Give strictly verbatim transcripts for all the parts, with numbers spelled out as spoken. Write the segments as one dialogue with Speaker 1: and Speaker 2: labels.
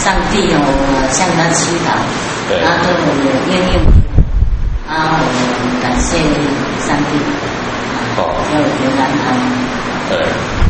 Speaker 1: 上帝哦，我向他祈祷，然后我也愿意啊，我感谢上帝，
Speaker 2: 好，
Speaker 1: 要平安安。
Speaker 2: 对，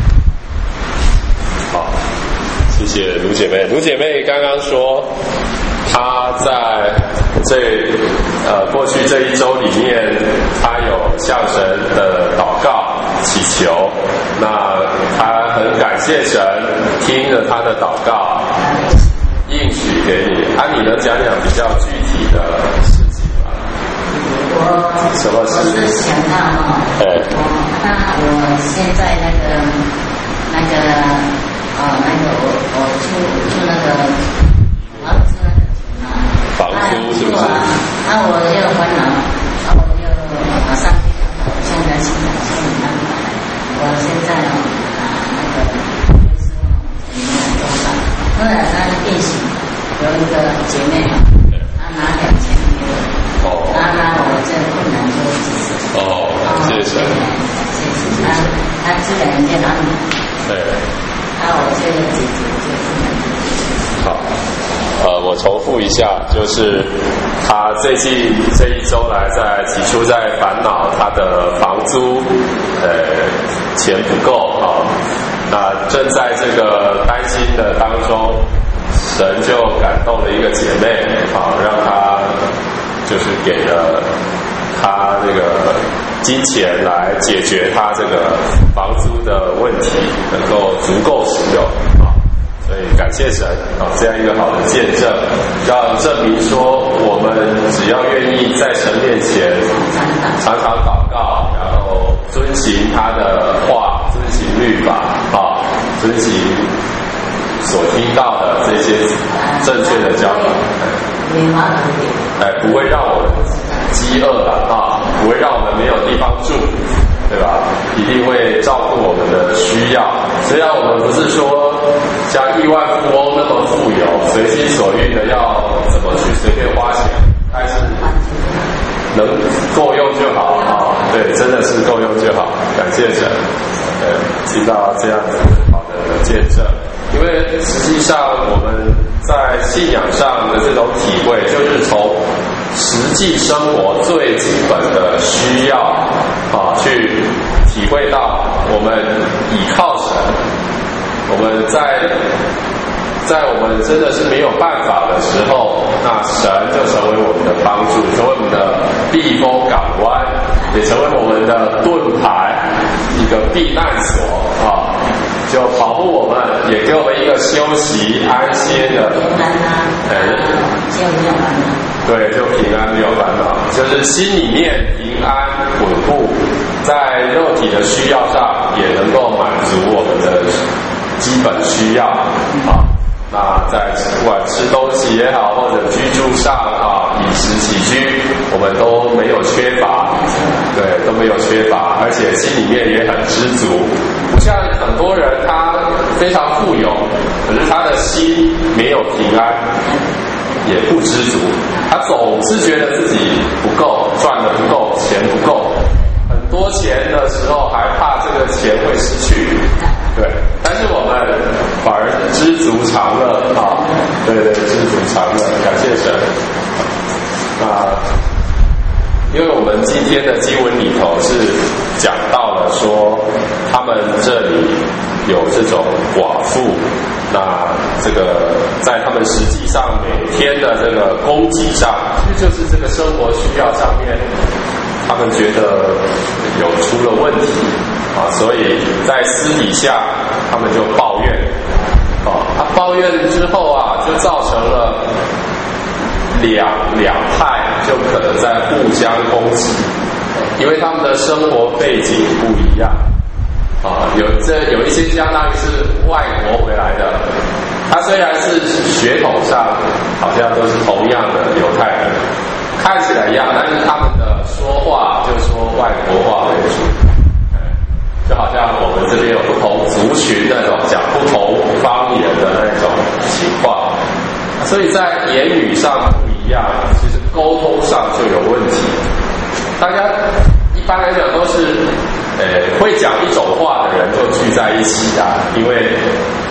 Speaker 2: 好，谢谢卢姐妹。卢姐妹刚刚说，她在这呃过去这一周里面，她有向神的祷告祈求，那她很感谢神听了她的祷告，应许给你。啊，你能讲讲比较具体的事情吗？
Speaker 1: 我
Speaker 2: 什么事？
Speaker 1: 我是想到哈，
Speaker 2: 哎，
Speaker 1: 那我现在那个那个哦，那个我我住住那个房子那个钱啊，
Speaker 2: 房租是不是？
Speaker 1: 啊，我就烦恼，啊，我就马上去找到现在现在现在我现在哦啊那个就是哦里面多少，后来他变形，有一个姐妹啊，她拿两千给我，
Speaker 2: 哦，
Speaker 1: 那那我这困难就解释。
Speaker 2: 哦，谢谢神。
Speaker 1: 谢谢他，他自然就拿你。
Speaker 2: 对。
Speaker 1: 那我这个解决就困难就解决。
Speaker 2: 好，呃，我重复一下，就是他最近这一周来在起初在烦恼他的房租，呃，钱不够啊，那正在这个担心的当中，神就感动了一个姐妹啊，让他就是给了他那个金钱来解决他这个房租的问题，能够足够使用啊。所以感谢神啊，这样一个好的见证，让证明说我们只要愿意在神面前常常祷告，然后遵行他的话，遵行律法啊，遵行所听到的这些正确的教导，哎，不会让我们饥饿的啊，不会让我们没有地方住，对吧？一定会照顾我们的需要。虽然我们不是说像亿万富翁那么富有，随心所欲的要怎么去随便花钱，但是能够用就好啊。对，真的是够用就好。感谢神，呃，听到这样子好的见证。因为实际上我们在信仰上的这种体会，就是从实际生活最基本的需要啊，去体会到我们倚靠神，我们在在我们真的是没有办法的时候，那神就成为我们的帮助，成为我们的避风港湾，也成为我们的盾牌，一个避难所啊，就保护我们，也给我们一个休息安歇的
Speaker 1: 平安啊，
Speaker 2: 哎，
Speaker 1: 就没有烦恼。
Speaker 2: 对，就平安没有烦恼，就是心里面平安稳固，在肉体的需要上也能够满足我们的基本需要啊。那在不管吃东西也好，或者居住上啊，饮食起居，我们都没有缺乏，对，都没有缺乏，而且心里面也很知足。不像很多人他非常富有，可是他的心没有平安，也不知足，他总是觉得自己不够，赚的不够，钱不够，很多钱的时候还怕这个钱会失去，对。但是我们反而知足常乐啊，对对，知足常乐，感谢神。啊，因为我们今天的经文里头是讲到了说，他们这里有这种寡妇。那这个在他们实际上每天的这个供给上，其实就是这个生活需要上面，他们觉得有出了问题啊，所以在私底下他们就抱怨啊，他抱怨之后啊，就造成了两两派就可能在互相攻击，因为他们的生活背景不一样。啊，有这有一些相当于是外国回来的，他虽然是血统上好像都是同样的犹太人，看起来一样，但是他们的说话就说外国话为主，就好像我们这边有不同族群那种讲不同方言的那种情况，所以在言语上不一样，其实沟通上就有问题。大家一般来讲都是呃，会讲一种话的人就聚在一起啊，因为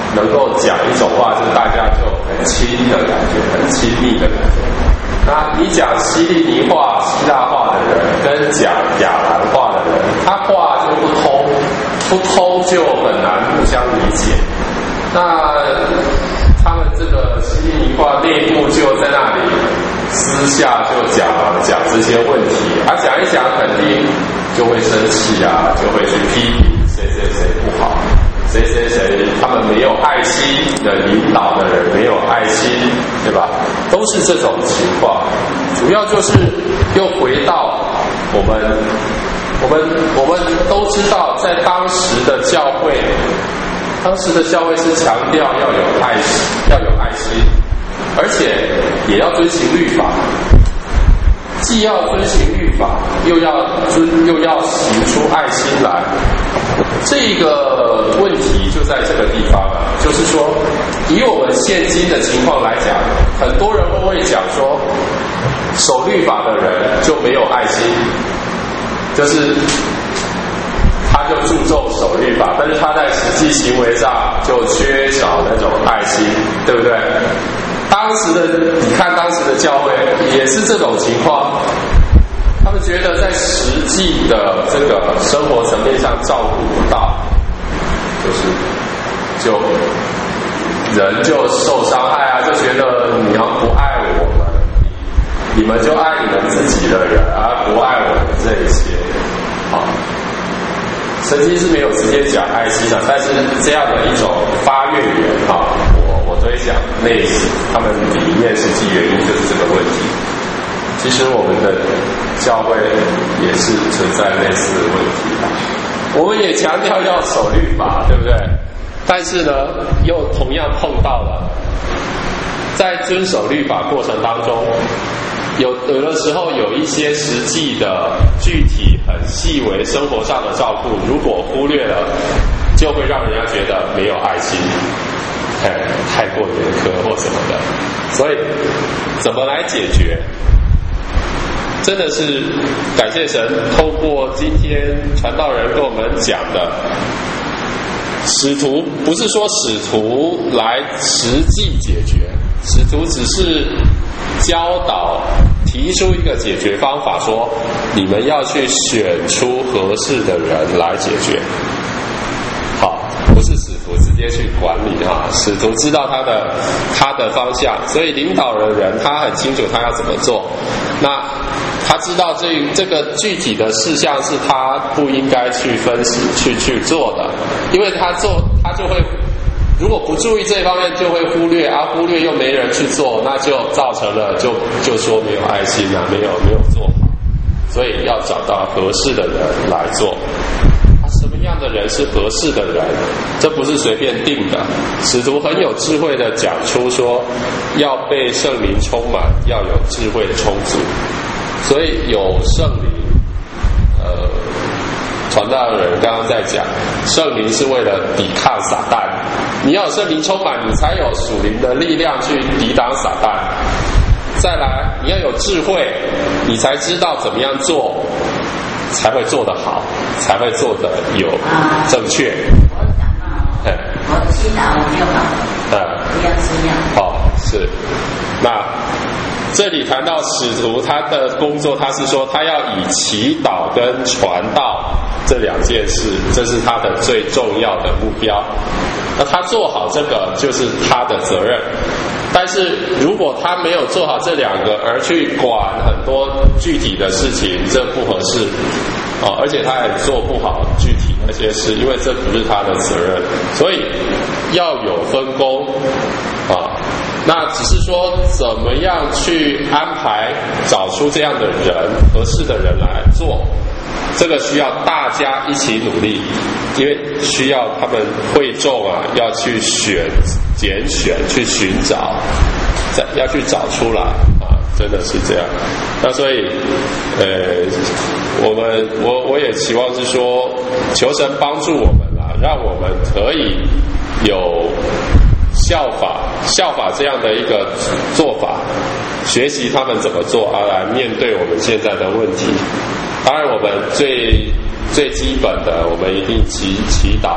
Speaker 2: 能够讲一种话，就是大家就很亲的感觉，很亲密的感觉。那你讲希利尼话、希腊话的人，跟讲亚兰话的人，他话就不通，不通就很难互相理解。那他们这个希利尼话内部就在那里私下就讲讲这些问题，啊，讲一讲肯定就会生气啊，就会去批评谁谁谁不好，谁谁谁他们没有爱心的领导的人没有爱心，对吧？都是这种情况。主要就是又回到我们我们我们都知道，在当时的教会，当时的教会是强调要有爱心，要有爱心，而且也要遵行律法。既要遵行律法，又要遵又要行出爱心来，这个问题就在这个地方了。就是说，以我们现今的情况来讲，很多人会讲说，守律法的人就没有爱心，就是他就注重守律法，但是他在实际行为上就缺少那种爱心，对不对？当时的你看，当时的教会也是这种情况，他们觉得在实际的这个生活层面上照顾不到，就是就人就受伤害啊，就觉得你要不爱我们，你们就爱你们自己的人，而不爱我们这一些。好，圣经是没有直接讲爱心的，但是这样的一种发愿源啊，我我推想类似他们里面实际原因就是这个问题。其实我们的教会也是存在类似的问题的，我们也强调要守律法，对不对？但是呢，又同样碰到了在遵守律法过程当中，有有的时候有一些实际的具体很细微生活上的照顾，如果忽略了，就会让人家觉得没有爱心，太太过严苛或什么的。所以怎么来解决？真的是感谢神，透过今天传道人跟我们讲的，使徒不是说使徒来实际解决，使徒只是教导提出一个解决方法，说你们要去选出合适的人来解决。好，不是使徒直接去管理哈，使徒知道他的他的方向，所以领导的人他很清楚他要怎么做。那他知道这这个具体的事项是他不应该去分析去去做的，因为他做他就会。如果不注意这一方面，就会忽略，啊，忽略又没人去做，那就造成了就就说没有爱心啊，没有没有做好，所以要找到合适的人来做。啊，什么样的人是合适的人？这不是随便定的。使徒很有智慧的讲出说，要被圣灵充满，要有智慧充足。所以有圣灵，呃。传道人刚刚在讲，圣灵是为了抵抗撒旦，你要有圣灵充满，你才有属灵的力量去抵挡撒旦。再来，你要有智慧，你才知道怎么样做才会做得好，才会做得有正确。
Speaker 1: 我讲到，我祈祷就好，嗯，不要这样。
Speaker 2: 好，是。那这里谈到使徒他的工作，他是说他要以祈祷跟传道这两件事，这是他的最重要的目标。那他做好这个就是他的责任，但是如果他没有做好这两个，而去管很多具体的事情，这不合适哦，而且他也做不好具体那些事，因为这不是他的责任，所以要有分工啊。那只是说怎么样去安排，找出这样的人，合适的人来做，这个需要大家一起努力，因为需要他们会众啊，要去选、拣选、去寻找，要去找出来啊，真的是这样。那所以，呃，我们我我也期望是说，求神帮助我们啊，让我们可以有效法效法这样的一个做法，学习他们怎么做，而来面对我们现在的问题。当然我们最最基本的，我们一定祈祈祷祈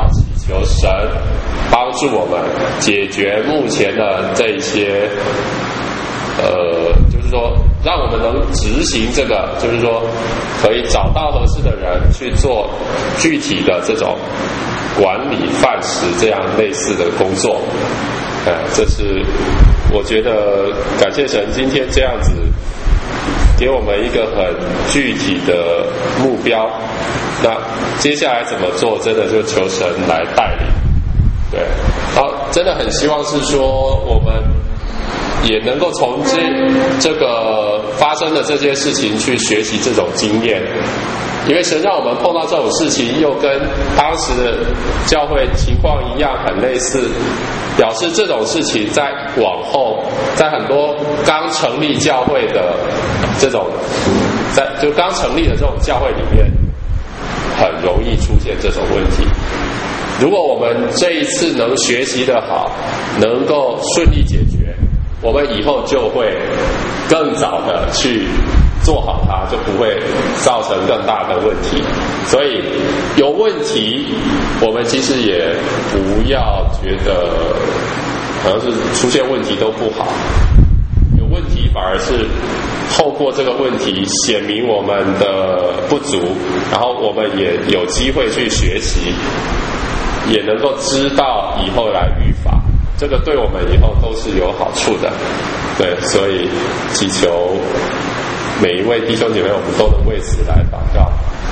Speaker 2: 求神帮助我们解决目前的这一些，呃，就是说让我们能执行这个，就是说可以找到合适的人去做具体的这种管理饭食这样类似的工作。呃，这是我觉得感谢神今天这样子给我们一个很具体的目标。那接下来怎么做，真的就求神来带领。对，好，真的很希望是说我们也能够从这这个发生的这些事情去学习这种经验，因为神让我们碰到这种事情，又跟当时的教会情况一样很类似，表示这种事情在往后，在很多刚成立教会的这种，在就刚成立的这种教会里面，很容易出现这种问题。如果我们这一次能学习得好，能够顺利解决，我们以后就会更早的去做好它，就不会造成更大的问题。所以有问题，我们其实也不要觉得好像是出现问题都不好，有问题反而是透过这个问题显明我们的不足，然后我们也有机会去学习，也能够知道以后来预防，这个对我们以后都是有好处的。对，所以祈求每一位弟兄姐妹，我们都能为此来祷告。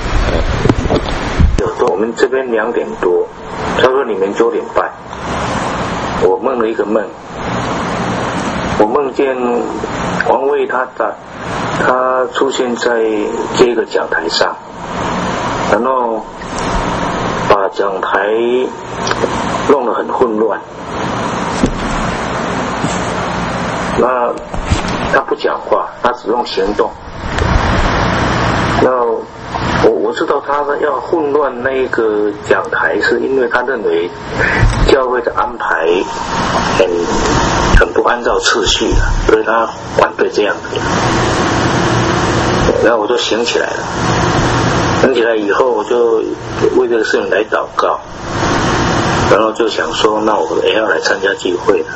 Speaker 3: 有时候我们这边两点多，他说你们九点半，我梦了一个梦，我梦见王卫他的他出现在这个讲台上，然后把讲台弄得很混乱。那他不讲话，他只用行动。那我我知道他要混乱那个讲台，是因为他认为教会的安排很很不按照次序的，所以他反对这样子。然后我就醒起来了，醒起来以后我就为这个事情来祷告，然后就想说，那我也要来参加聚会了。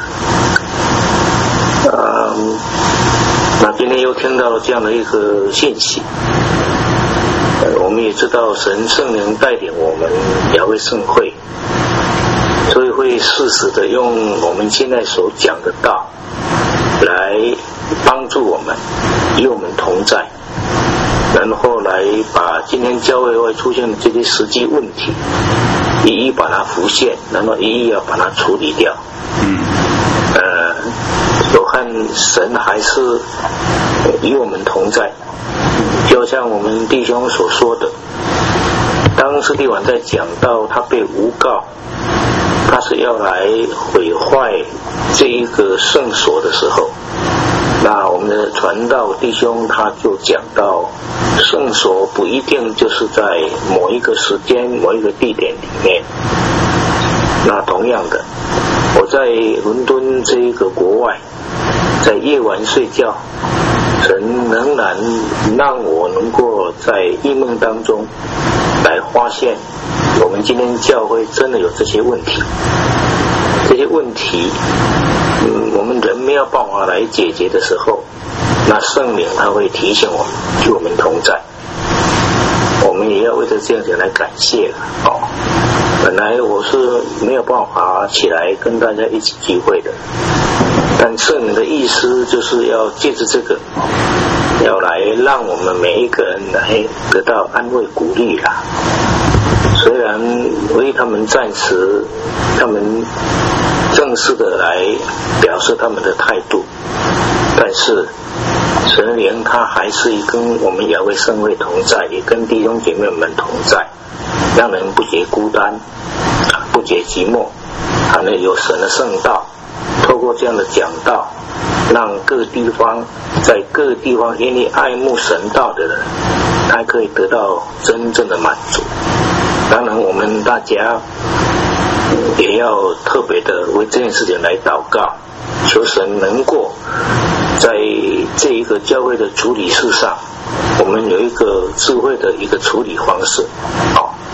Speaker 3: 嗯，那今天又听到了这样的一个信息，呃，我们也知道神圣灵带领我们雅威圣会，所以会适时的用我们现在所讲的道来帮助我们，与我们同在，然后来把今天教会会出现的这些实际问题一一把它浮现，然后一一要把它处理掉。嗯，呃，有看神还是与我们同在，就像我们弟兄所说的，当司提反在讲到他被诬告，他是要来毁坏这一个圣所的时候，那我们的传道弟兄他就讲到，圣所不一定就是在某一个时间某一个地点里面。那同样的，我在伦敦这一个国外，在夜晚睡觉，神仍然让我能够在异梦当中来发现，我们今天教会真的有这些问题。这些问题，嗯，我们人没有办法来解决的时候，那圣灵他会提醒我们，与我们同在。我们也要为着这样子来感谢哦。本来我是没有办法起来跟大家一起聚会的，但圣灵的意思就是要借着这个，要来让我们每一个人来得到安慰鼓励啦。虽然为他们暂时，他们正式的来表示他们的态度，但是神灵他还是跟我们雅威圣会同在，也跟弟兄姐妹们同在，让人不觉孤单，不觉寂寞。还能有神的圣道，透过这样的讲道，让各地方在各地方愿意爱慕神道的人，还可以得到真正的满足。当然我们大家也要特别的为这件事情来祷告，求神能够在这一个教会的处理事上，我们有一个智慧的一个处理方式。好，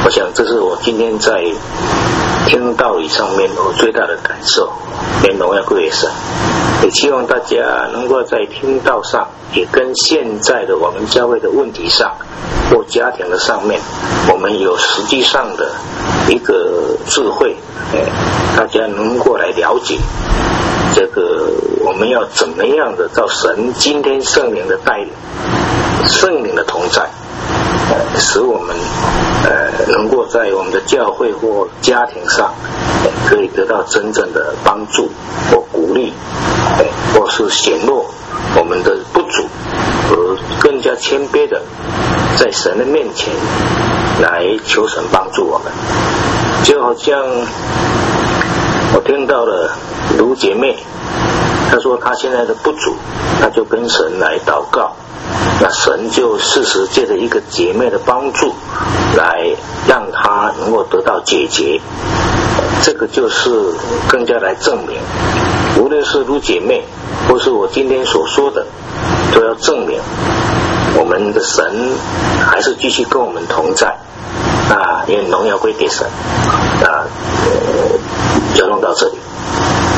Speaker 3: 我想这是我今天在听道理上面我最大的感受，连荣耀归给神。也希望大家能够在听道上，也跟现在的我们教会的问题上或家庭的上面，我们有实际上的一个智慧，大家能够来了解这个我们要怎么样的照神今天圣灵的带领，圣灵的同在，呃，使我们呃能够在我们的教会或家庭上，呃、可以得到真正的帮助或鼓励，呃、或是显露我们的不足，而更加谦卑的在神的面前来求神帮助我们。就好像我听到了卢姐妹，她说她现在的不足，她就跟神来祷告，那神就适时借着一个姐妹的帮助来让她能够得到解决。这个就是更加来证明，无论是卢姐妹或是我今天所说的，都要证明我们的神还是继续跟我们同在啊，因为荣耀归给神啊。呃，就弄到这里。